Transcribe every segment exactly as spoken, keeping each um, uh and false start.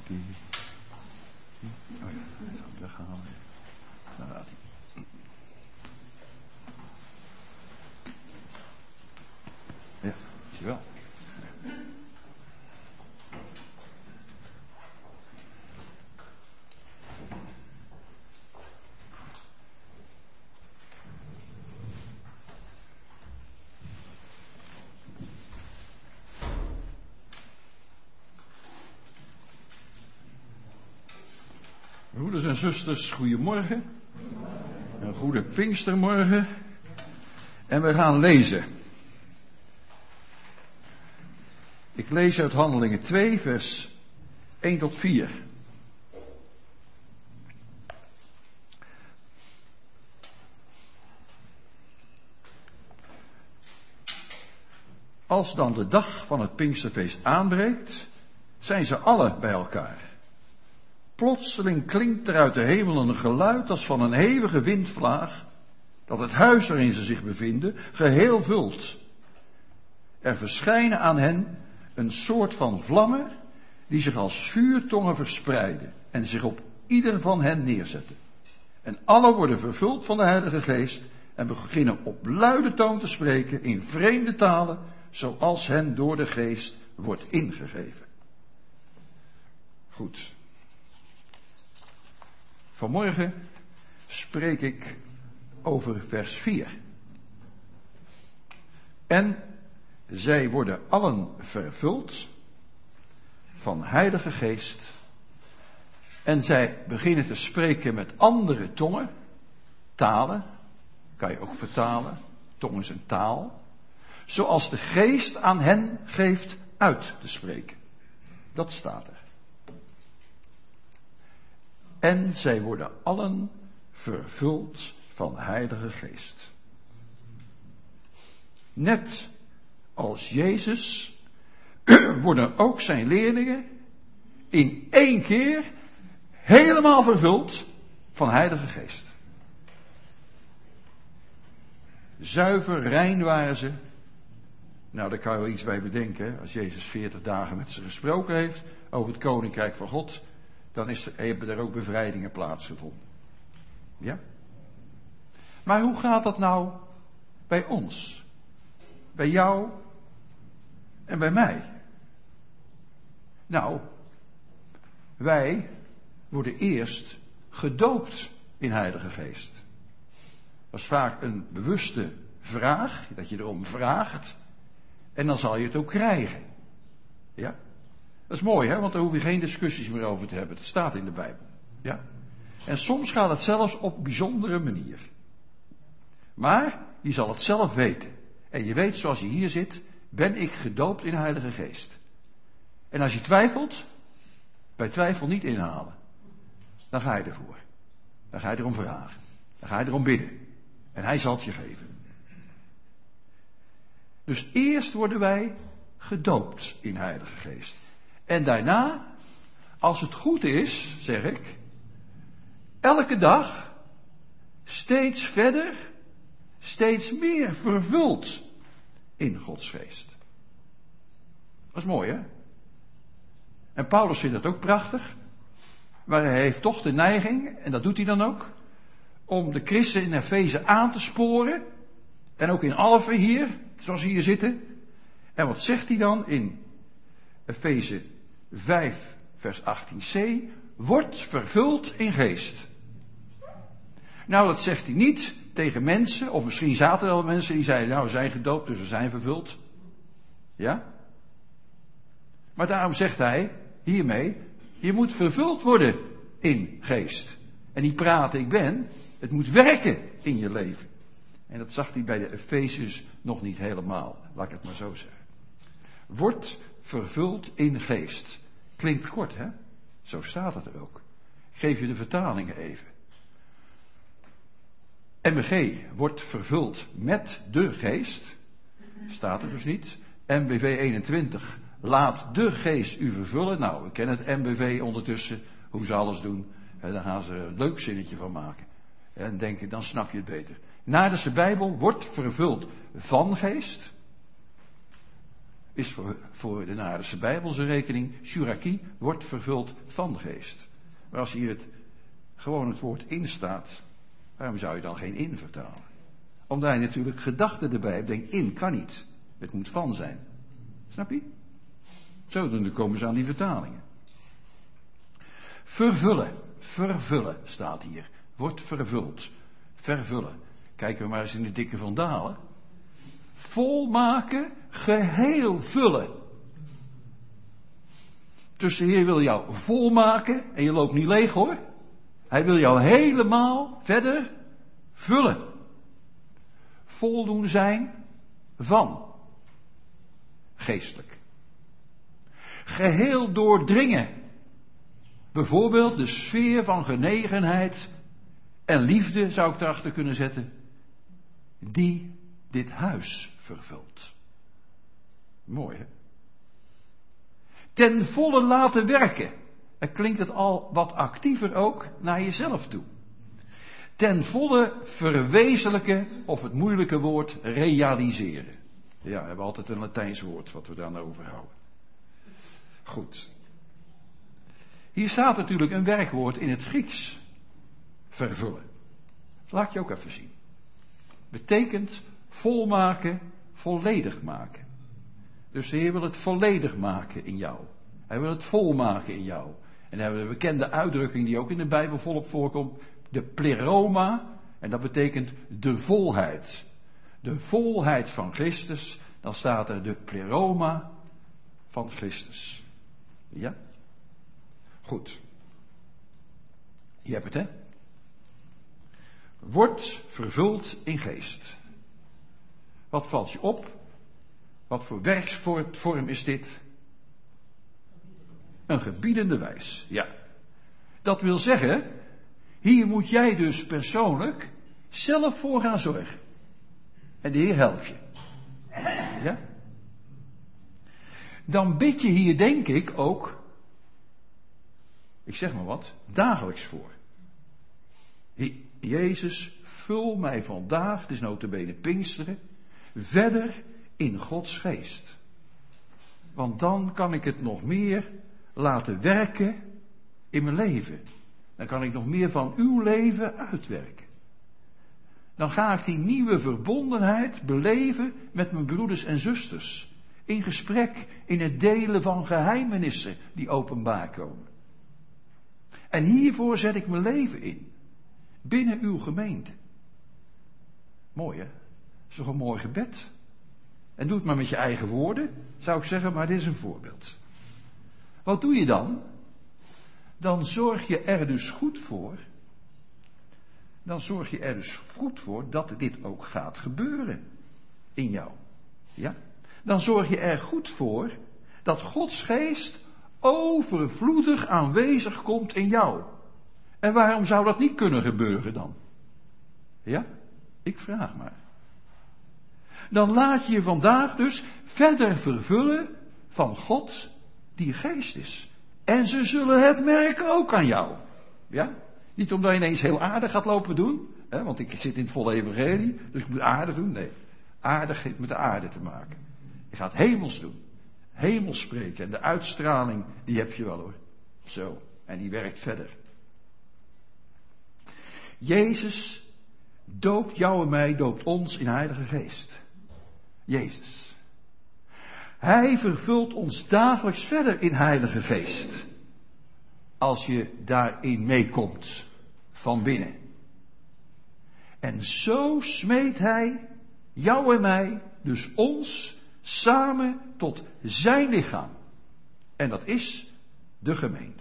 die. Oh ja, dat zal ik weghalen. Daar gaat hij. Ja, zie je wel. Broeders en zusters, goedemorgen. Een goede Pinkstermorgen. En we gaan lezen. Ik lees uit Handelingen twee, vers één tot vier. Als dan de dag van het Pinksterfeest aanbreekt, zijn ze allen bij elkaar. Plotseling klinkt er uit de hemel een geluid als van een hevige windvlaag, dat het huis waarin ze zich bevinden geheel vult. Er verschijnen aan hen een soort van vlammen, die zich als vuurtongen verspreiden en zich op ieder van hen neerzetten. En alle worden vervuld van de Heilige Geest en beginnen op luide toon te spreken in vreemde talen, zoals hen door de Geest wordt ingegeven. Goed. Vanmorgen spreek ik over vers vier. En zij worden allen vervuld van Heilige Geest. En zij beginnen te spreken met andere tongen. Talen, kan je ook vertalen. Tong is een taal. Zoals de Geest aan hen geeft uit te spreken. Dat staat er. En zij worden allen vervuld van Heilige Geest. Net als Jezus worden ook zijn leerlingen in één keer helemaal vervuld van Heilige Geest. Zuiver, rein waren ze. Nou, daar kan je wel iets bij bedenken. Als Jezus veertig dagen met ze gesproken heeft over het Koninkrijk van God, dan is er, hebben er ook bevrijdingen plaatsgevonden. Ja? Maar hoe gaat dat nou bij ons? Bij jou en bij mij? Nou, wij worden eerst gedoopt in Heilige Geest. Dat is vaak een bewuste vraag, dat je erom vraagt. En dan zal je het ook krijgen. Ja? Dat is mooi, hè? Want daar hoef je geen discussies meer over te hebben. Het staat in de Bijbel. Ja? En soms gaat het zelfs op bijzondere manier. Maar je zal het zelf weten. En je weet, zoals je hier zit, ben ik gedoopt in de Heilige Geest. En als je twijfelt, bij twijfel niet inhalen. Dan ga je ervoor. Dan ga je erom vragen. Dan ga je erom bidden. En hij zal het je geven. Dus eerst worden wij gedoopt in Heilige Geest. En daarna, als het goed is, zeg ik, elke dag steeds verder, steeds meer vervuld in Gods Geest. Dat is mooi, hè? En Paulus vindt dat ook prachtig. Maar hij heeft toch de neiging, en dat doet hij dan ook, om de christen in Efeze aan te sporen. En ook in Alphen hier, zoals ze hier zitten. En wat zegt hij dan in Efeze vijf, vers achttien c? Wordt vervuld in geest. Nou, dat zegt hij niet tegen mensen, of misschien zaten er wel mensen die zeiden, nou, we zijn gedoopt, dus we zijn vervuld. Ja? Maar daarom zegt hij hiermee, je moet vervuld worden in geest. En niet praten, ik ben, het moet werken in je leven. En dat zag hij bij de Efeziërs nog niet helemaal, laat ik het maar zo zeggen. Wordt vervuld in geest. Klinkt kort, hè? Zo staat het er ook. Ik geef je de vertalingen even. M B G wordt vervuld met de geest. Staat er dus niet. M B V eenentwintig. Laat de geest u vervullen. Nou, we kennen het M B V ondertussen. Hoe ze alles doen. Daar gaan ze een leuk zinnetje van maken. En denken, dan snap je het beter. Naardense Bijbel wordt vervuld van geest. is voor, voor de Naardense Bijbelse rekening, Suraki wordt vervuld van de geest. Maar als hier het, gewoon het woord in staat, waarom zou je dan geen in vertalen? Omdat hij natuurlijk gedachten erbij denkt, in kan niet. Het moet van zijn. Snap je? Zodoende komen ze aan die vertalingen. Vervullen. Vervullen staat hier. Wordt vervuld. Vervullen. Kijken we maar eens in de dikke Van Dalen. Volmaken, geheel vullen. Dus de Heer wil jou volmaken en je loopt niet leeg hoor. Hij wil jou helemaal verder vullen. Voldoen zijn van. Geestelijk. Geheel doordringen. Bijvoorbeeld de sfeer van genegenheid en liefde zou ik erachter kunnen zetten. Die dit huis vervult. Mooi hè? Ten volle laten werken. Dan klinkt het al wat actiever ook naar jezelf toe. Ten volle verwezenlijken, of het moeilijke woord realiseren. Ja, we hebben altijd een Latijns woord wat we daar nou over houden. Goed. Hier staat natuurlijk een werkwoord in het Grieks. Vervullen. Laat ik je ook even zien. Betekent volmaken, volledig maken. Dus de Heer wil het volledig maken in jou. Hij wil het volmaken in jou. En dan hebben we een bekende uitdrukking die ook in de Bijbel volop voorkomt. De pleroma. En dat betekent de volheid. De volheid van Christus. Dan staat er de pleroma van Christus. Ja? Goed. Je hebt het hè. Wordt vervuld in geest. Wat valt je op? Wat voor werksvorm is dit? Een gebiedende wijs, ja. Dat wil zeggen, hier moet jij dus persoonlijk zelf voor gaan zorgen. En de Heer helpt je. Ja? Dan bid je hier denk ik ook, ik zeg maar wat, dagelijks voor. Jezus, vul mij vandaag, het is nota bene Pinksteren, verder in Gods geest. Want dan kan ik het nog meer laten werken in mijn leven. Dan kan ik nog meer van uw leven uitwerken. Dan ga ik die nieuwe verbondenheid beleven met mijn broeders en zusters. In gesprek, in het delen van geheimenissen die openbaar komen. En hiervoor zet ik mijn leven in. Binnen uw gemeente. Mooi hè? Dat is toch een mooi gebed? En doe het maar met je eigen woorden, zou ik zeggen, maar dit is een voorbeeld. Wat doe je dan? Dan zorg je er dus goed voor. Dan zorg je er dus goed voor dat dit ook gaat gebeuren in jou. Ja? Dan zorg je er goed voor dat Gods geest overvloedig aanwezig komt in jou. En waarom zou dat niet kunnen gebeuren dan? Ja? Ik vraag maar. Dan laat je je vandaag dus verder vervullen van God die geest is. En ze zullen het merken ook aan jou. Ja? Niet omdat je ineens heel aardig gaat lopen doen. Hè, want ik zit in het volle evangelie. Dus ik moet aardig doen. Nee. Aardig heeft met de aarde te maken. Je gaat hemels doen. Hemels spreken. En de uitstraling die heb je wel hoor. Zo. En die werkt verder. Jezus doopt jou en mij, doopt ons in Heilige Geest. Jezus. Hij vervult ons dagelijks verder in Heilige Geest. Als je daarin meekomt. Van binnen. En zo smeet hij jou en mij, dus ons, samen tot zijn lichaam. En dat is de gemeente.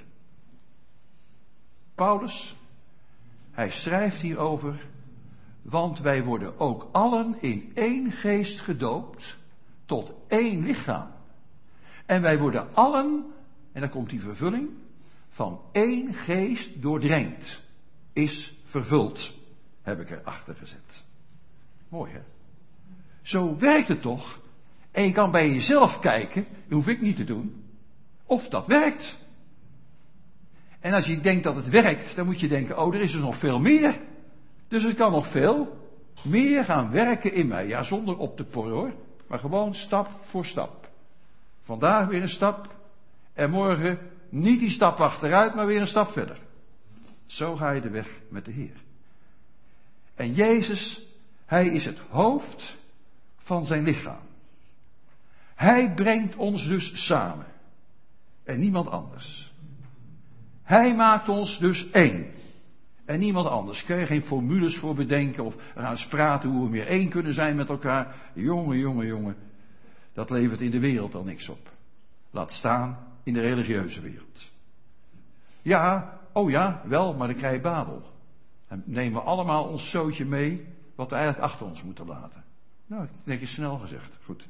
Paulus, hij schrijft hierover, want wij worden ook allen in één geest gedoopt tot één lichaam. En wij worden allen, en dan komt die vervulling, van één geest doordrenkt, is vervuld, heb ik erachter gezet. Mooi hè? Zo werkt het toch? En je kan bij jezelf kijken, dat hoef ik niet te doen, of dat werkt. En als je denkt dat het werkt, dan moet je denken, oh, er is er nog veel meer. Dus het kan nog veel meer gaan werken in mij. Ja, zonder op te porren hoor, maar gewoon stap voor stap. Vandaag weer een stap. En morgen niet die stap achteruit, maar weer een stap verder. Zo ga je de weg met de Heer. En Jezus, hij is het hoofd van zijn lichaam. Hij brengt ons dus samen. En niemand anders. Hij maakt ons dus één. En niemand anders. Kun je geen formules voor bedenken of we gaan eens praten hoe we meer één kunnen zijn met elkaar. Jongen, jongen, jongen. Dat levert in de wereld al niks op. Laat staan in de religieuze wereld. Ja, oh ja, wel, maar dan krijg je Babel. En nemen we allemaal ons zootje mee wat we eigenlijk achter ons moeten laten. Nou, ik denk je snel gezegd. Goed.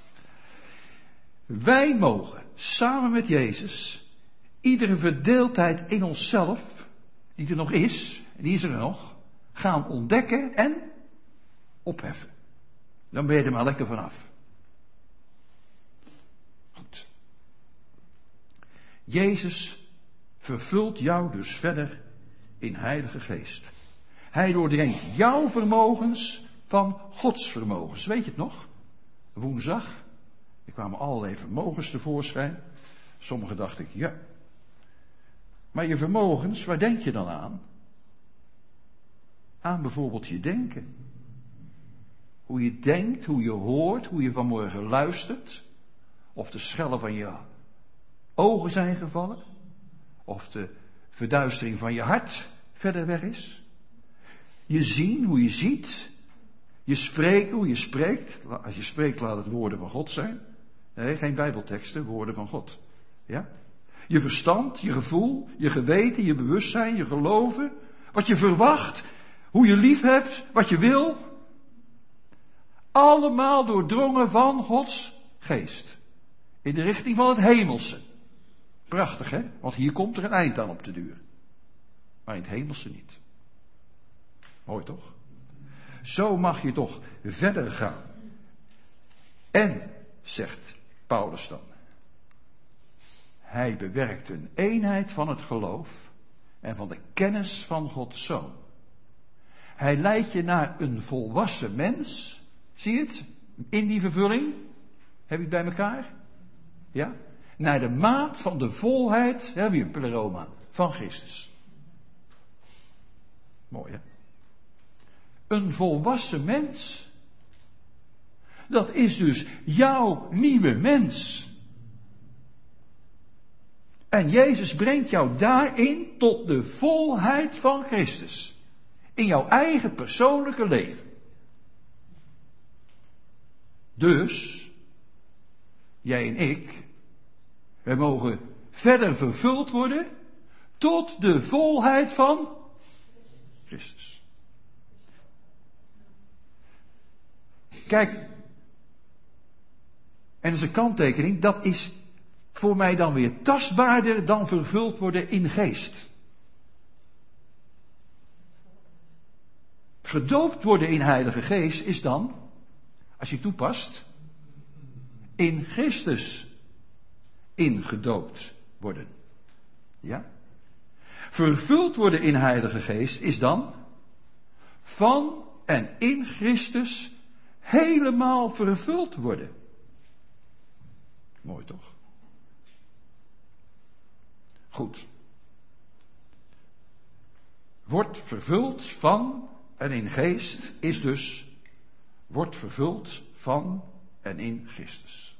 Wij mogen samen met Jezus iedere verdeeldheid in onszelf, die er nog is, en die is er nog, gaan ontdekken en opheffen. Dan ben je er maar lekker vanaf. Goed. Jezus vervult jou dus verder in Heilige Geest. Hij doordringt jouw vermogens van Gods vermogens. Weet je het nog? Woensdag. Er kwamen allerlei vermogens tevoorschijn. Sommige dacht ik, ja. Maar je vermogens, waar denk je dan aan? Aan bijvoorbeeld je denken. Hoe je denkt, hoe je hoort, hoe je vanmorgen luistert. Of de schellen van je ogen zijn gevallen. Of de verduistering van je hart verder weg is. Je zien, hoe je ziet. Je spreken, hoe je spreekt. Als je spreekt, laat het woorden van God zijn. Nee, geen bijbelteksten, woorden van God. Ja? Je verstand, je gevoel, je geweten, je bewustzijn, je geloven. Wat je verwacht, hoe je lief hebt, wat je wil. Allemaal doordrongen van Gods geest. In de richting van het hemelse. Prachtig, hè? Want hier komt er een eind aan op de duur. Maar in het hemelse niet. Mooi toch? Zo mag je toch verder gaan. En, zegt Paulus dan, hij bewerkt een eenheid van het geloof en van de kennis van Gods Zoon. Hij leidt je naar een volwassen mens. Zie je het? In die vervulling. Heb je het bij elkaar? Ja? Naar de maat van de volheid, heb je een pleroma, van Christus. Mooi hè? Een volwassen mens. Dat is dus jouw nieuwe mens. En Jezus brengt jou daarin tot de volheid van Christus. In jouw eigen persoonlijke leven. Dus, jij en ik, wij mogen verder vervuld worden tot de volheid van Christus. Kijk, en dat is een kanttekening, dat is voor mij dan weer tastbaarder dan vervuld worden in geest. Gedoopt worden in Heilige Geest is dan, als je toepast, in Christus ingedoopt worden. Ja? Vervuld worden in Heilige Geest is dan van en in Christus helemaal vervuld worden. Mooi toch? Goed. Wordt vervuld van en in geest is dus wordt vervuld van en in Christus.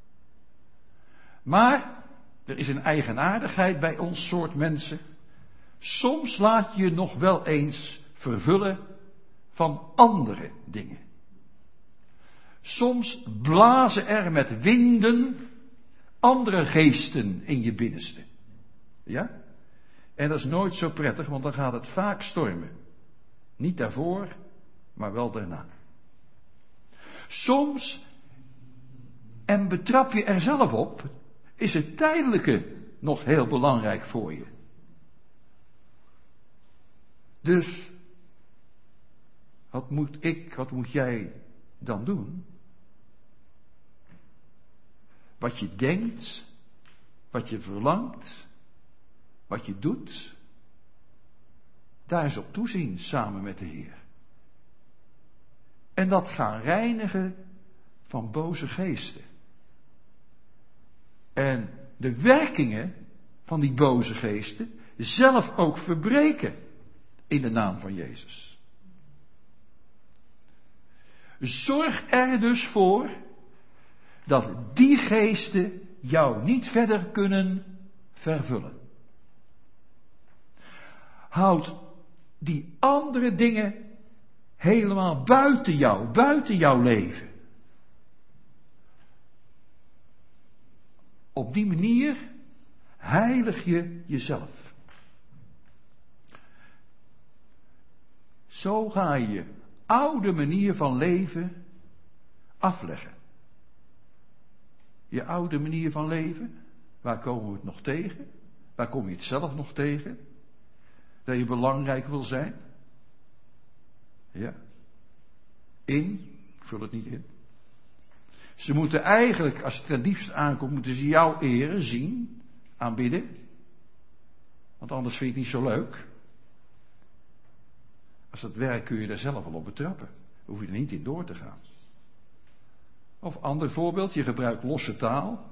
Maar er is een eigenaardigheid bij ons soort mensen. Soms laat je je nog wel eens vervullen van andere dingen. Soms blazen er met winden andere geesten in je binnenste. Ja? En dat is nooit zo prettig, want dan gaat het vaak stormen. Niet daarvoor, maar wel daarna. Soms, en betrap je er zelf op, is het tijdelijke nog heel belangrijk voor je. Dus, wat moet ik, wat moet jij dan doen? Wat je denkt, wat je verlangt, wat je doet, daar eens op toezien samen met de Heer. En dat gaan reinigen van boze geesten. En de werkingen van die boze geesten zelf ook verbreken in de naam van Jezus. Zorg er dus voor dat die geesten jou niet verder kunnen vervullen. Houd die andere dingen helemaal buiten jou, buiten jouw leven. Op die manier heilig je jezelf. Zo ga je je oude manier van leven afleggen. Je oude manier van leven, waar komen we het nog tegen? Waar kom je het zelf nog tegen? Dat je belangrijk wil zijn? Ja. In, ik vul het niet in. Ze moeten eigenlijk, als het ten diepste aankomt, moeten ze jou eren, zien, aanbidden. Want anders vind je het niet zo leuk. Als dat werkt kun je daar zelf wel op betrappen. Hoef je er niet in door te gaan. Of ander voorbeeld, je gebruikt losse taal.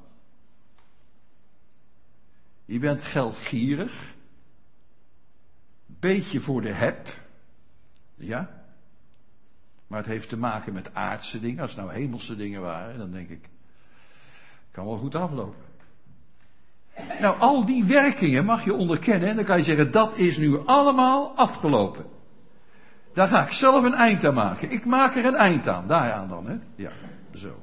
Je bent geldgierig. Beetje voor de heb. Ja. Maar het heeft te maken met aardse dingen. Als het nou hemelse dingen waren, dan denk ik, kan wel goed aflopen. Nou, al die werkingen mag je onderkennen en dan kan je zeggen, dat is nu allemaal afgelopen. Daar ga ik zelf een eind aan maken. Ik maak er een eind aan, daaraan dan, hè? Ja, zo.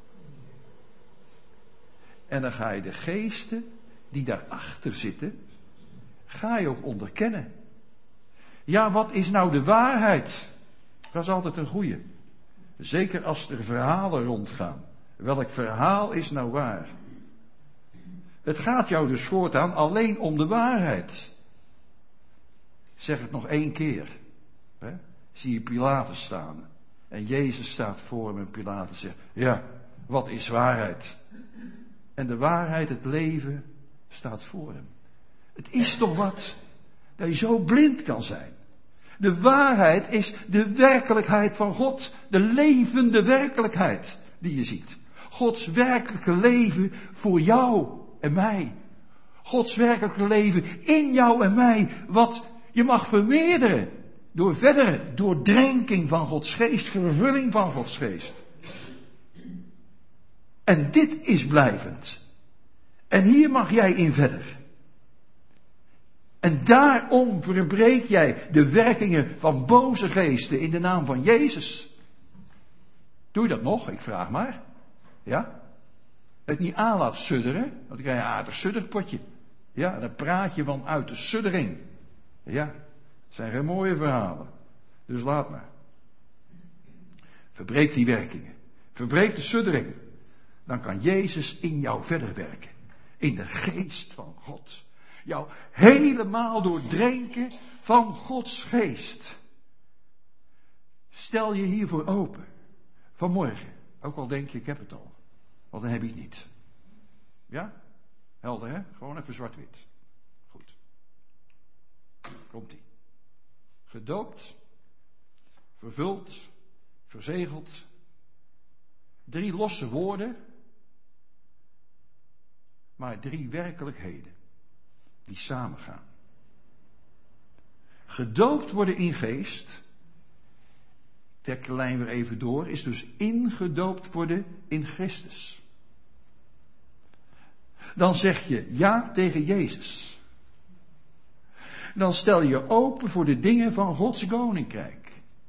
En dan ga je de geesten die daarachter zitten, ga je ook onderkennen. Ja, wat is nou de waarheid? Dat is altijd een goeie. Zeker als er verhalen rondgaan. Welk verhaal is nou waar? Het gaat jou dus voortaan alleen om de waarheid. Zeg het nog één keer. Hè? Zie je Pilatus staan. En Jezus staat voor hem en Pilatus zegt, ja, wat is waarheid? En de waarheid, het leven, staat voor hem. Het is toch wat dat je zo blind kan zijn. De waarheid is de werkelijkheid van God. De levende werkelijkheid die je ziet. Gods werkelijke leven voor jou en mij. Gods werkelijke leven in jou en mij. Wat je mag vermeerderen. Door verdere doordrenking van Gods geest. Vervulling van Gods geest. En dit is blijvend. En hier mag jij in verder. En daarom verbreek jij de werkingen van boze geesten in de naam van Jezus. Doe je dat nog? Ik vraag maar. Ja? Het niet aan laat sudderen, want dan krijg je een aardig sudderpotje. Ja, dan praat je van uit de suddering. Ja, dat zijn geen mooie verhalen. Dus laat maar. Verbreek die werkingen. Verbreek de suddering. Dan kan Jezus in jou verder werken. In de geest van God. Jou helemaal doordrenken van Gods geest. Stel je hiervoor open. Vanmorgen. Ook al denk je, ik heb het al. Want dan heb je het niet. Ja? Helder, hè? Gewoon even zwart-wit. Goed. Komt-ie. Gedoopt. Vervuld. Verzegeld. Drie losse woorden. Maar drie werkelijkheden. Die samengaan. Gedoopt worden in geest. Trek de lijn weer even door. Is dus ingedoopt worden in Christus. Dan zeg je ja tegen Jezus. Dan stel je open voor de dingen van Gods koninkrijk.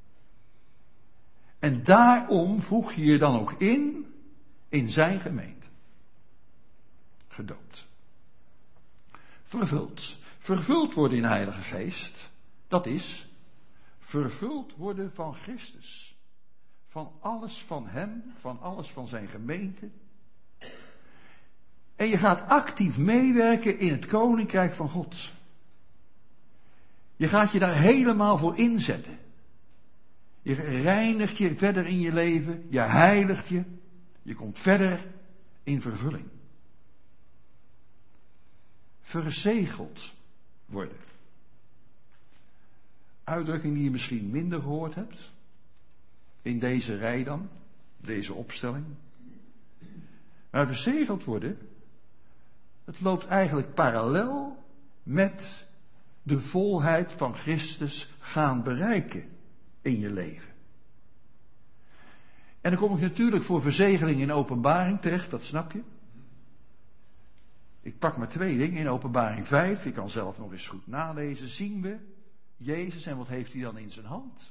En daarom voeg je je dan ook in, in zijn gemeente. Gedoopt. Vervuld. Vervuld worden in de Heilige Geest. Dat is vervuld worden van Christus. Van alles van hem, van alles van zijn gemeente. En je gaat actief meewerken in het koninkrijk van God. Je gaat je daar helemaal voor inzetten. Je reinigt je verder in je leven. Je heiligt je. Je komt verder in vervulling. Verzegeld worden. Uitdrukking die je misschien minder gehoord hebt. In deze rij dan. Deze opstelling. Maar verzegeld worden. Het loopt eigenlijk parallel met de volheid van Christus gaan bereiken in je leven. En dan kom ik natuurlijk voor verzegeling in Openbaring terecht, dat snap je. Ik pak maar twee dingen in Openbaring vijf, je kan zelf nog eens goed nalezen, zien we Jezus en wat heeft hij dan in zijn hand?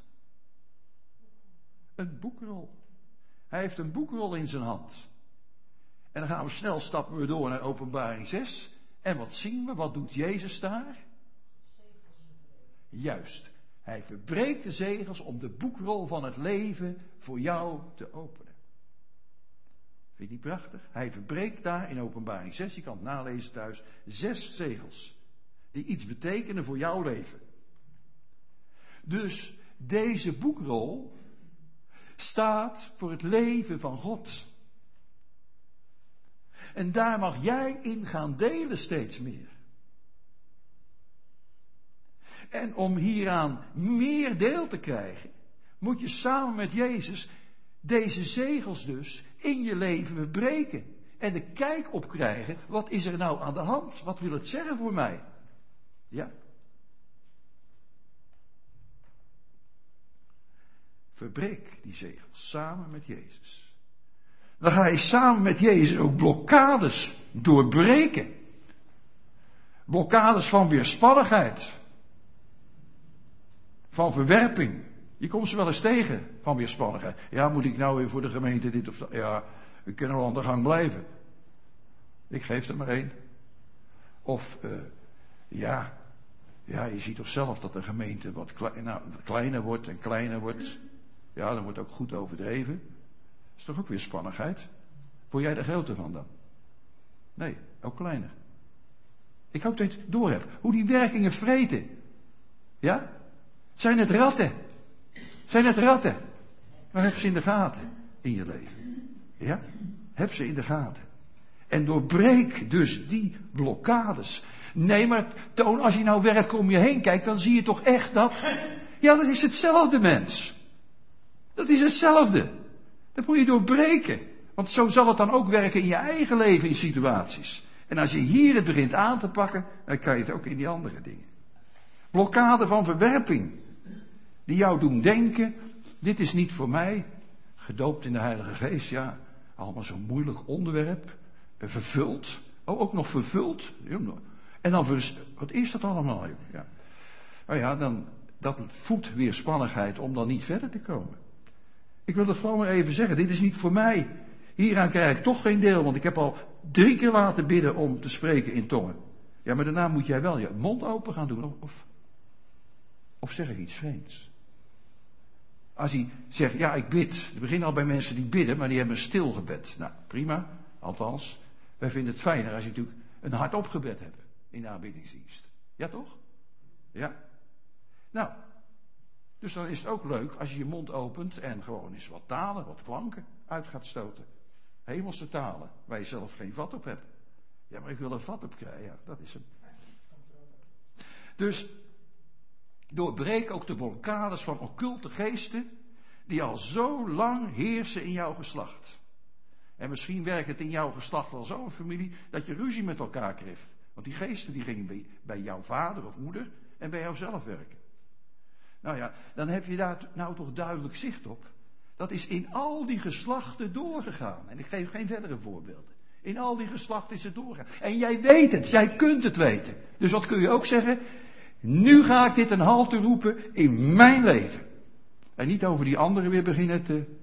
Een boekrol. Hij heeft een boekrol in zijn hand. En dan gaan we snel, stappen we door naar Openbaring zes. En wat zien we? Wat doet Jezus daar? Juist. Hij verbreekt de zegels om de boekrol van het leven voor jou te openen. Vind je die prachtig? Hij verbreekt daar in Openbaring zes, je kan het nalezen thuis, zes zegels. Die iets betekenen voor jouw leven. Dus deze boekrol staat voor het leven van God. En daar mag jij in gaan delen steeds meer. En om hieraan meer deel te krijgen, moet je samen met Jezus deze zegels dus in je leven verbreken. En de kijk op krijgen, wat is er nou aan de hand? Wat wil het zeggen voor mij? Ja. Verbreek die zegels samen met Jezus. Dan ga je samen met Jezus ook blokkades doorbreken. Blokkades van weerspannigheid. Van verwerping. Je komt ze wel eens tegen, van weerspannigheid. Ja, moet ik nou weer voor de gemeente dit of dat? Ja, we kunnen wel aan de gang blijven. Ik geef er maar één. Of, uh, ja, ja, je ziet toch zelf dat de gemeente wat klein, nou, kleiner wordt en kleiner wordt. Ja, dan wordt ook goed overdreven. Dat is toch ook weer spannigheid? Word jij er groter van dan? Nee, ook kleiner. Ik hoop dat je het door hebt. Hoe die werkingen vreten. Ja? Zijn het ratten? Zijn het ratten? Maar heb ze in de gaten in je leven. Ja? Heb ze in de gaten. En doorbreek dus die blokkades. Nee, maar Toon, als je nou werkt om je heen kijkt, dan zie je toch echt dat... Ja, dat is hetzelfde, mens. Dat is hetzelfde. Dat moet je doorbreken. Want zo zal het dan ook werken in je eigen leven in situaties. En als je hier het begint aan te pakken, dan kan je het ook in die andere dingen. Blokkade van verwerping. Die jou doen denken, dit is niet voor mij. Gedoopt in de Heilige Geest, ja. Allemaal zo'n moeilijk onderwerp. Vervuld. Oh, ook nog vervuld. En dan, wat is dat allemaal? Ja. Nou ja, dan, dat voedt weerspannigheid om dan niet verder te komen. Ik wil het gewoon maar even zeggen, dit is niet voor mij. Hieraan krijg ik toch geen deel, want ik heb al drie keer laten bidden om te spreken in tongen. Ja, maar daarna moet jij wel je mond open gaan doen. Of, of zeg ik iets vreemds? Als hij zegt, ja, ik bid. We beginnen al bij mensen die bidden, maar die hebben een stil gebed. Nou, prima. Althans, wij vinden het fijner als je natuurlijk een hardop gebed hebt in de aanbiddingsdienst. Ja, toch? Ja. Nou, dus dan is het ook leuk als je je mond opent en gewoon eens wat talen, wat klanken uit gaat stoten. Hemelse talen, waar je zelf geen vat op hebt. Ja, maar ik wil er vat op krijgen. Ja, dat is hem. Dus doorbreek ook de blokkades van occulte geesten die al zo lang heersen in jouw geslacht. En misschien werkt het in jouw geslacht wel zo, een familie, dat je ruzie met elkaar kreeg. Want die geesten die gingen bij, bij jouw vader of moeder en bij jouzelf werken. Nou ja, dan heb je daar nou toch duidelijk zicht op. Dat is in al die geslachten doorgegaan. En ik geef geen verdere voorbeelden. In al die geslachten is het doorgegaan. En jij weet het, jij kunt het weten. Dus wat kun je ook zeggen? Nu ga ik dit een halte roepen in mijn leven. En niet over die anderen weer beginnen te...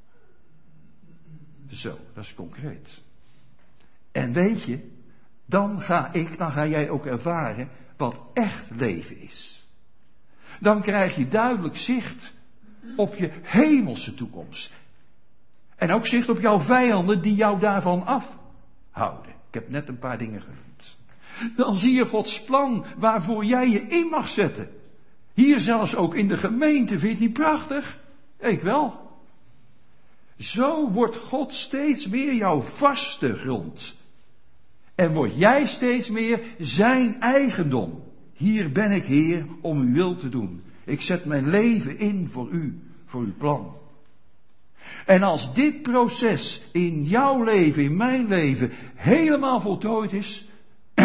Zo, dat is concreet. En weet je, dan ga ik, dan ga jij ook ervaren wat echt leven is. Dan krijg je duidelijk zicht op je hemelse toekomst. En ook zicht op jouw vijanden die jou daarvan afhouden. Ik heb net een paar dingen genoemd. Dan zie je Gods plan waarvoor jij je in mag zetten. Hier zelfs ook in de gemeente, vind je het niet prachtig? Ik wel. Zo wordt God steeds meer jouw vaste grond. En word jij steeds meer zijn eigendom. Hier ben ik, Heer, om uw wil te doen. Ik zet mijn leven in voor u, voor uw plan. En als dit proces in jouw leven, in mijn leven, helemaal voltooid is,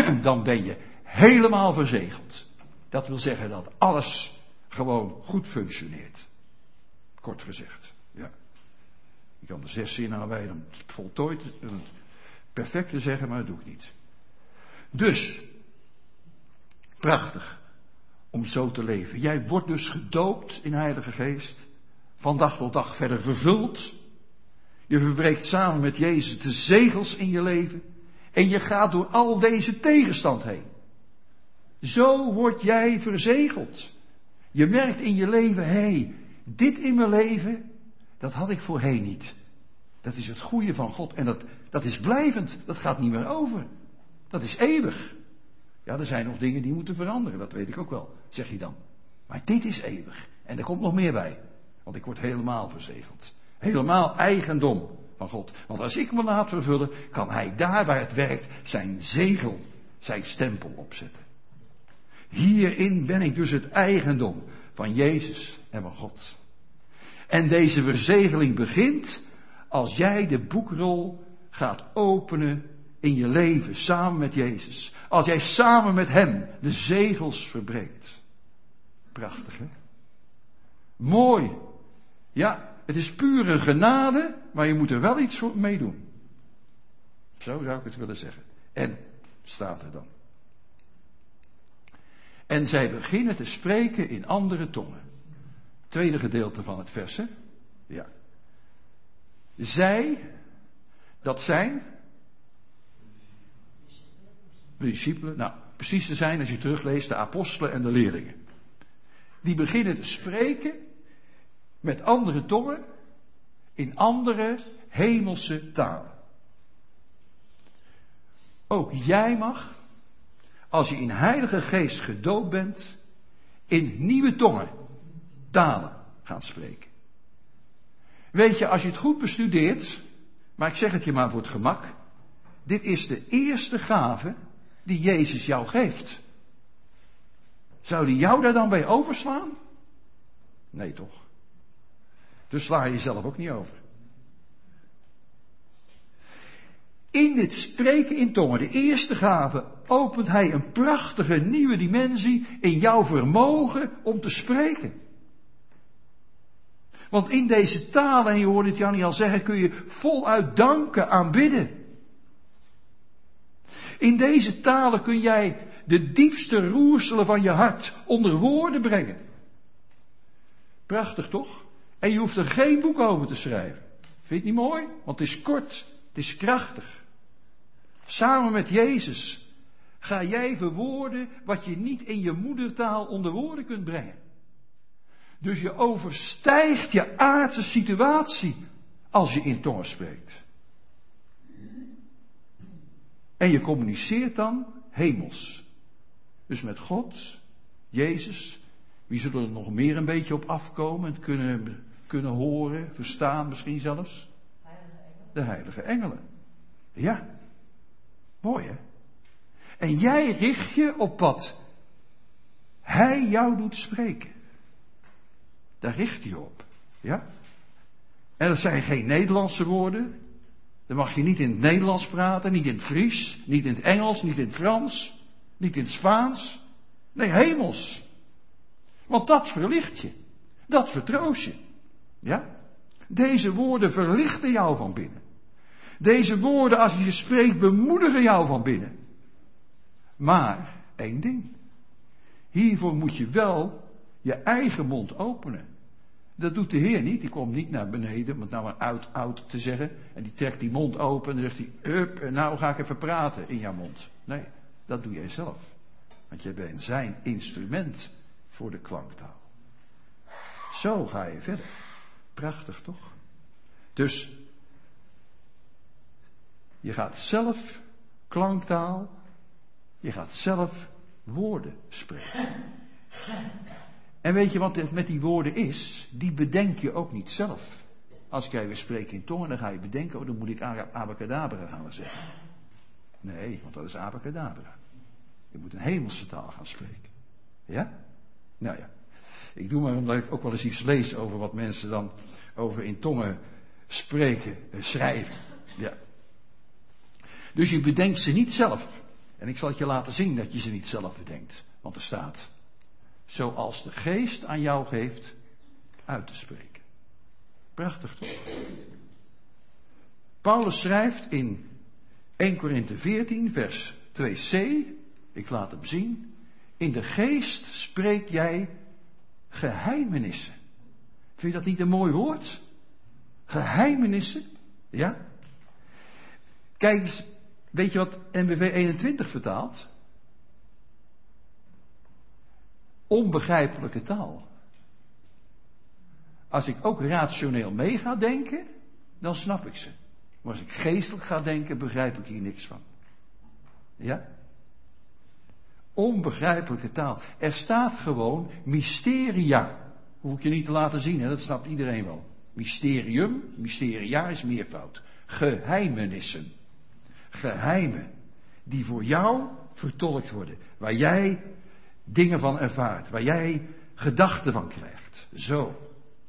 dan ben je helemaal verzegeld. Dat wil zeggen dat alles gewoon goed functioneert. Kort gezegd. Ja. Je kan er zes zinnen aan wijden om het voltooid, het perfect te zeggen, maar dat doe ik niet. Dus, prachtig om zo te leven. Jij wordt dus gedoopt in Heilige Geest. Van dag tot dag verder vervuld. Je verbreekt samen met Jezus de zegels in je leven. En je gaat door al deze tegenstand heen. Zo word jij verzegeld. Je merkt in je leven, hé, hey, dit in mijn leven, dat had ik voorheen niet. Dat is het goede van God. En dat, dat is blijvend. Dat gaat niet meer over. Dat is eeuwig. Ja, er zijn nog dingen die moeten veranderen. Dat weet ik ook wel, zeg je dan. Maar dit is eeuwig. En er komt nog meer bij. Want ik word helemaal verzegeld. Helemaal eigendom van God. Want als ik me laat vervullen, kan Hij daar waar het werkt zijn zegel, zijn stempel opzetten. Hierin ben ik dus het eigendom van Jezus en van God. En deze verzegeling begint als jij de boekrol gaat openen in je leven samen met Jezus. Als jij samen met Hem de zegels verbreekt. Prachtig, hè? Mooi. Ja, het is pure genade, maar je moet er wel iets voor mee doen. Zo zou ik het willen zeggen. En, staat er dan. En zij beginnen te spreken in andere tongen. Tweede gedeelte van het vers, hè? Ja. Zij, dat zijn de discipelen, nou, precies te zijn als je terugleest, de apostelen en de leerlingen. Die beginnen te spreken met andere tongen in andere hemelse talen. Ook jij mag, als je in Heilige Geest gedoopt bent, in nieuwe tongen, talen gaan spreken. Weet je, als je het goed bestudeert, maar ik zeg het je maar voor het gemak, dit is de eerste gave die Jezus jou geeft. Zou die jou daar dan bij overslaan? Nee toch? Dus sla je jezelf ook niet over. In dit spreken in tongen, de eerste gave, opent Hij een prachtige nieuwe dimensie in jouw vermogen om te spreken. Want in deze talen, en je hoorde het Jannie al zeggen, kun je voluit danken, aanbidden. In deze talen kun jij de diepste roerselen van je hart onder woorden brengen. Prachtig toch? En je hoeft er geen boek over te schrijven. Vind je het niet mooi? Want het is kort, het is krachtig. Samen met Jezus ga jij verwoorden wat je niet in je moedertaal onder woorden kunt brengen. Dus je overstijgt je aardse situatie als je in tongen spreekt. En je communiceert dan hemels. Dus met God, Jezus, wie zullen er nog meer een beetje op afkomen en kunnen, kunnen horen, verstaan misschien zelfs? De heilige engelen. Ja, mooi hè? En jij richt je op wat Hij jou doet spreken. Daar richt je op. Ja? En dat zijn geen Nederlandse woorden. Dan mag je niet in het Nederlands praten, niet in het Fries, niet in het Engels, niet in het Frans, niet in het Spaans. Nee, hemels. Want dat verlicht je. Dat vertroost je. Ja? Deze woorden verlichten jou van binnen. Deze woorden, als je ze spreekt, bemoedigen jou van binnen. Maar, één ding. Hiervoor moet je wel je eigen mond openen. Dat doet de Heer niet. Die komt niet naar beneden om het nou een oud oud te zeggen. En die trekt die mond open en dan zegt hij, up, en nou ga ik even praten in jouw mond. Nee, dat doe jij zelf. Want jij bent zijn instrument voor de klanktaal. Zo ga je verder. Prachtig toch? Dus, je gaat zelf klanktaal, je gaat zelf woorden spreken. En weet je wat het met die woorden is? Die bedenk je ook niet zelf. Als jij weer spreekt in tongen, dan ga je bedenken, oh, dan moet ik abacadabra gaan zeggen. Nee, want dat is abacadabra. Je moet een hemelse taal gaan spreken. Ja? Nou ja. Ik doe maar omdat ik ook wel eens iets lees over wat mensen dan over in tongen spreken, schrijven. Ja. Dus je bedenkt ze niet zelf. En ik zal het je laten zien dat je ze niet zelf bedenkt. Want er staat, zoals de geest aan jou geeft uit te spreken. Prachtig toch? Paulus schrijft in eerste Korinthe veertien vers twee c, ik laat hem zien, in de geest spreek jij geheimenissen. Vind je dat niet een mooi woord? Geheimenissen? Ja? Kijk eens, weet je wat N B V eenentwintig vertaalt? Onbegrijpelijke taal. Als ik ook rationeel mee ga denken, dan snap ik ze. Maar als ik geestelijk ga denken, begrijp ik hier niks van. Ja? Onbegrijpelijke taal. Er staat gewoon mysteria. Hoef ik je niet te laten zien, hè? Dat snapt iedereen wel. Mysterium, mysteria is meervoud. Geheimenissen. Geheimen. Die voor jou vertolkt worden. Waar jij dingen van ervaart. Waar jij gedachten van krijgt. Zo.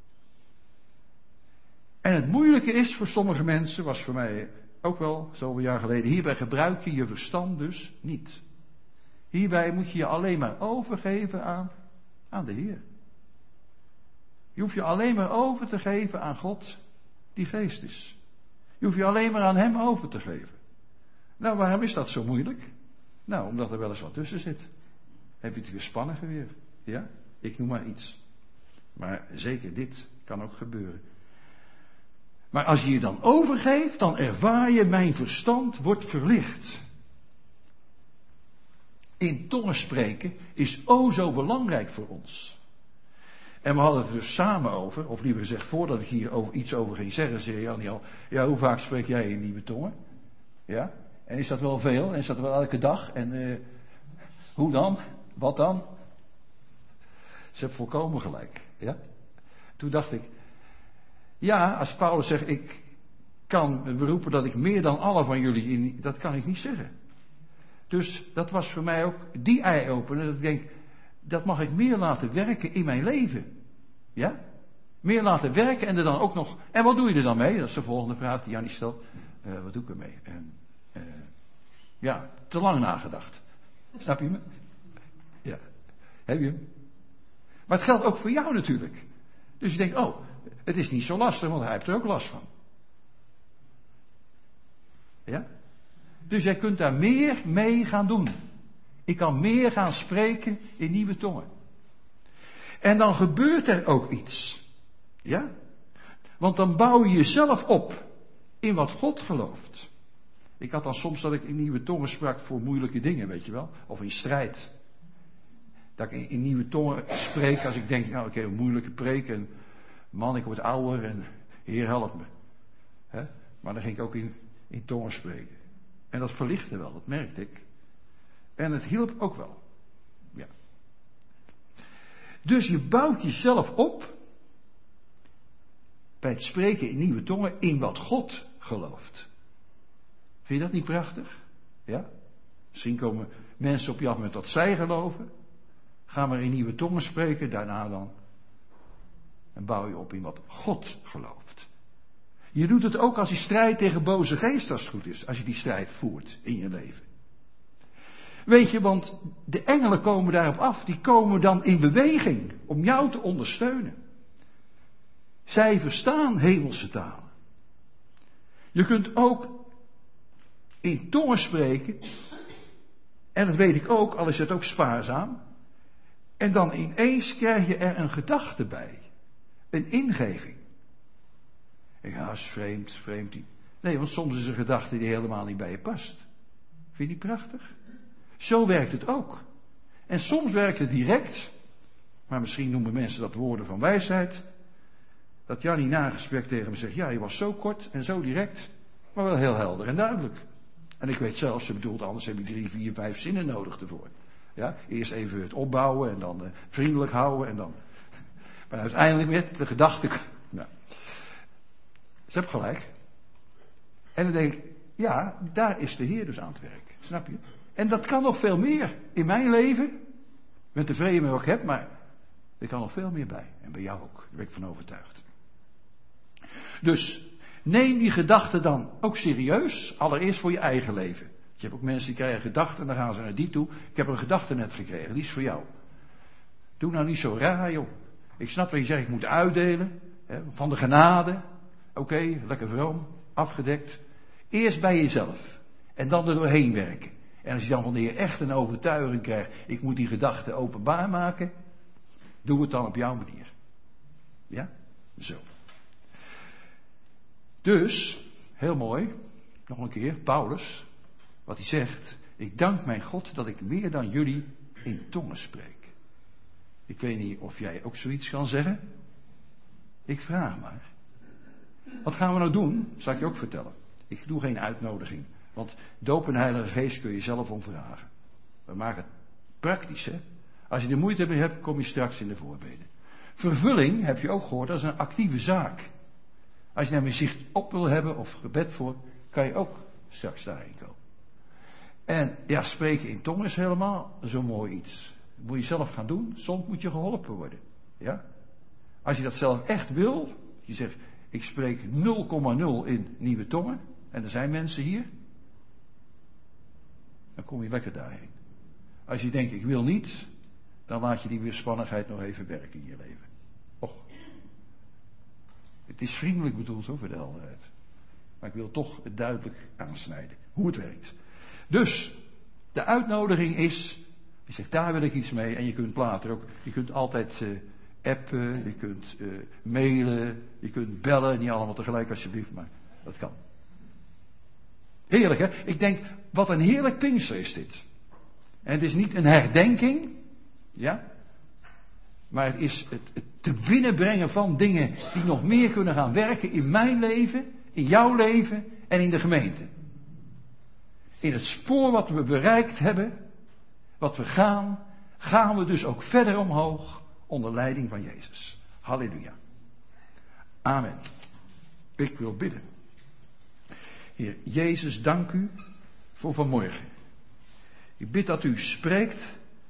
En het moeilijke is voor sommige mensen, was voor mij ook wel zoveel jaar geleden, hierbij gebruik je je verstand dus niet. Hierbij moet je je alleen maar overgeven aan, aan de Heer. Je hoeft je alleen maar over te geven aan God, die geest is. Je hoeft je alleen maar aan Hem over te geven. Nou, waarom is dat zo moeilijk? Nou, omdat er wel eens wat tussen zit. Heb je het weer spannend weer? Ja? Ik noem maar iets. Maar zeker dit kan ook gebeuren. Maar als je je dan overgeeft, dan ervaar je, mijn verstand wordt verlicht. In tongen spreken is o zo belangrijk voor ons. En we hadden het er dus samen over, of liever gezegd, voordat ik hier over, iets over ging zeggen, zei Jan al, ja, hoe vaak spreek jij in nieuwe tongen? Ja? En is dat wel veel? En is dat wel elke dag? En uh, hoe dan? Wat dan? Ze hebben volkomen gelijk. Ja? Toen dacht ik, ja, als Paulus zegt, ik kan beroepen dat ik meer dan alle van jullie, in, dat kan ik niet zeggen. Dus dat was voor mij ook die eye-opener, dat ik denk, dat mag ik meer laten werken in mijn leven. Ja? Meer laten werken en er dan ook nog, en wat doe je er dan mee? Dat is de volgende vraag die Jannie stelt. Uh, wat doe ik ermee? En, uh, ja, te lang nagedacht. Snap je me? Ja. Heb je hem? Maar het geldt ook voor jou natuurlijk. Dus je denkt, oh, het is niet zo lastig, want hij heeft er ook last van. Ja? Dus jij kunt daar meer mee gaan doen. Ik kan meer gaan spreken in nieuwe tongen. En dan gebeurt er ook iets. Ja? Want dan bouw je jezelf op in wat God gelooft. Ik had dan soms dat ik in nieuwe tongen sprak voor moeilijke dingen, weet je wel. Of in strijd. Dat ik in, in nieuwe tongen spreek als ik denk, nou ik heb een moeilijke preek en man, ik word ouder en Heer help me. He? Maar dan ging ik ook in, in tongen spreken. En dat verlichtte wel, dat merkte ik. En het hielp ook wel. Ja. Dus je bouwt jezelf op bij het spreken in nieuwe tongen in wat God gelooft. Vind je dat niet prachtig? Ja? Misschien komen mensen op je af met wat zij geloven. Ga maar in nieuwe tongen spreken, daarna dan. En bouw je op in wat God gelooft. Je doet het ook als je strijdt tegen boze geesten, als het goed is. Als je die strijd voert in je leven. Weet je, want de engelen komen daarop af. Die komen dan in beweging om jou te ondersteunen. Zij verstaan hemelse talen. Je kunt ook in tongen spreken. En dat weet ik ook, al is het ook spaarzaam. En dan ineens krijg je er een gedachte bij. Een ingeving. Ik ga, is vreemd, vreemd. Nee, want soms is een gedachte die helemaal niet bij je past. Vind je die prachtig? Zo werkt het ook. En soms werkt het direct. Maar misschien noemen mensen dat woorden van wijsheid. Dat Jannie na een gesprek tegen me zegt, ja, je was zo kort en zo direct. Maar wel heel helder en duidelijk. En ik weet zelfs, ze bedoelt, anders heb je drie, vier, vijf zinnen nodig ervoor. Ja, eerst even het opbouwen en dan uh, vriendelijk houden en dan... Maar uiteindelijk met de gedachte... Nou, ze heeft gelijk. En dan denk ik, ja, daar is de Heer dus aan het werk. Snap je? En dat kan nog veel meer in mijn leven. Ik ben tevreden met wat ik heb, maar er kan nog veel meer bij. En bij jou ook, daar ben ik van overtuigd. Dus neem die gedachten dan ook serieus. Allereerst voor je eigen leven. Je hebt ook mensen die krijgen gedachten en dan gaan ze naar die toe. Ik heb een gedachte net gekregen, die is voor jou. Doe nou niet zo raar, joh. Ik snap dat je zegt, ik moet uitdelen. Hè, van de genade. Oké, okay, lekker vroom, afgedekt. Eerst bij jezelf. En dan er doorheen werken. En als je dan van de Heer echt een overtuiging krijgt, ik moet die gedachten openbaar maken. Doe het dan op jouw manier. Ja? Zo. Dus, heel mooi, nog een keer, Paulus, wat hij zegt, ik dank mijn God dat ik meer dan jullie in tongen spreek. Ik weet niet of jij ook zoiets kan zeggen. Ik vraag maar. Wat gaan we nou doen? Zal ik je ook vertellen. Ik doe geen uitnodiging. Want doop en Heilige Geest kun je zelf om vragen. We maken het praktisch, hè. Als je er moeite mee hebt, kom je straks in de voorbeden. Vervulling, heb je ook gehoord, dat is een actieve zaak. Als je namelijk zicht op wil hebben, of gebed voor, kan je ook straks daarheen komen. En ja, spreken in tongen is helemaal zo mooi iets. Dat moet je zelf gaan doen, soms moet je geholpen worden. Ja? Als je dat zelf echt wil, je zegt, ik spreek nul komma nul in nieuwe tongen, en er zijn mensen hier, dan kom je lekker daarheen. Als je denkt, ik wil niet, dan laat je die weerspannigheid nog even werken in je leven. Och. Het is vriendelijk bedoeld hoor, voor de helderheid. Maar ik wil toch het duidelijk aansnijden, hoe het werkt. Dus, de uitnodiging is, je zegt, daar wil ik iets mee, en je kunt later ook, je kunt altijd uh, appen, je kunt uh, mailen, je kunt bellen, niet allemaal tegelijk alsjeblieft, maar dat kan. Heerlijk hè, ik denk, wat een heerlijk Pinkster is dit. En het is niet een herdenking, ja, maar het is het, het te binnenbrengen van dingen die nog meer kunnen gaan werken in mijn leven, in jouw leven en in de gemeente. In het spoor wat we bereikt hebben, wat we gaan, gaan we dus ook verder omhoog onder leiding van Jezus. Halleluja. Amen. Ik wil bidden. Heer Jezus, dank u voor vanmorgen. Ik bid dat u spreekt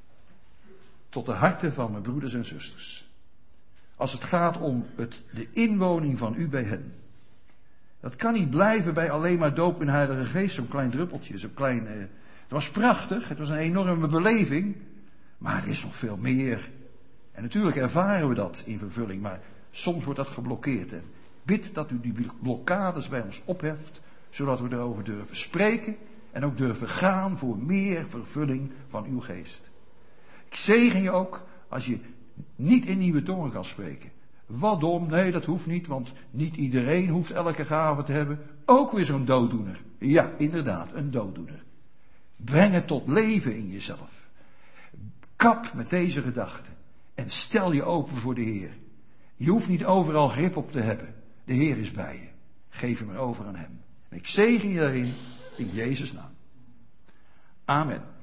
tot de harten van mijn broeders en zusters. Als het gaat om het, de inwoning van u bij hen. Dat kan niet blijven bij alleen maar doop in Heilige Geest, zo'n klein druppeltje, zo'n klein... Eh, het was prachtig, het was een enorme beleving, maar er is nog veel meer. En natuurlijk ervaren we dat in vervulling, maar soms wordt dat geblokkeerd. En bid dat u die blokkades bij ons opheft, zodat we erover durven spreken en ook durven gaan voor meer vervulling van uw geest. Ik zegen je ook als je niet in nieuwe tongen kan spreken. Wat dom, nee dat hoeft niet, want niet iedereen hoeft elke gave te hebben. Ook weer zo'n dooddoener. Ja, inderdaad, een dooddoener. Breng het tot leven in jezelf. Kap met deze gedachten en stel je open voor de Heer. Je hoeft niet overal grip op te hebben. De Heer is bij je. Geef hem er over aan hem. En ik zegen je daarin in Jezus' naam. Amen.